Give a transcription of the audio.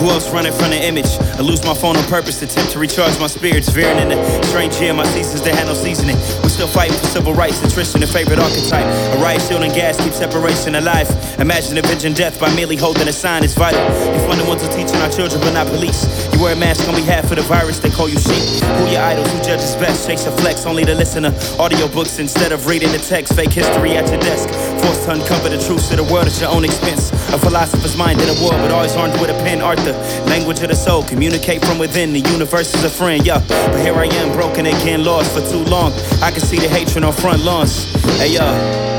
Who else running from the image? I lose my phone on purpose, attempt to recharge my spirits. Veering in the strange year, my seasons they had no seasoning. We still fighting for civil rights, attrition, the favorite archetype. A riot shield and gas keep separation alive. Imagine avenging death by merely holding a sign is vital. You're fundamental teaching our children, but not police. You wear a mask on behalf of the virus, they call you sheep. Who your idols, who judges best? Chase a flex, only the listener. Audiobooks instead of reading the text. Fake history at your desk. Forced to uncover the truths of the world at your own expense. A philosopher's mind in a war, but always armed with a pen. Arthur, language of the soul, communicate from within. The universe is a friend, yeah. But here I am, broken again, lost for too long. I can see the hatred on front lawns. Hey,